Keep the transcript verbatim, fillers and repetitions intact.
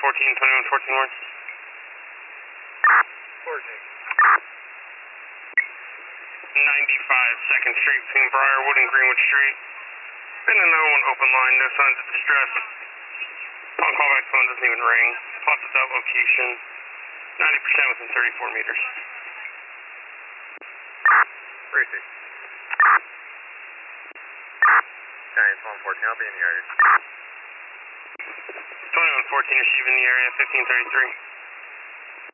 fourteen, twenty-one fourteen north. fourteen. ninety-five second Street between Briarwood and Greenwood Street. Been a no one open line, no signs of distress. On callback phone doesn't even ring. Plots without location. ninety percent within thirty-four meters. Tracy. Giants one fourteen, I'll be in the area. twenty-one fourteen receiving the area, fifteen thirty-three.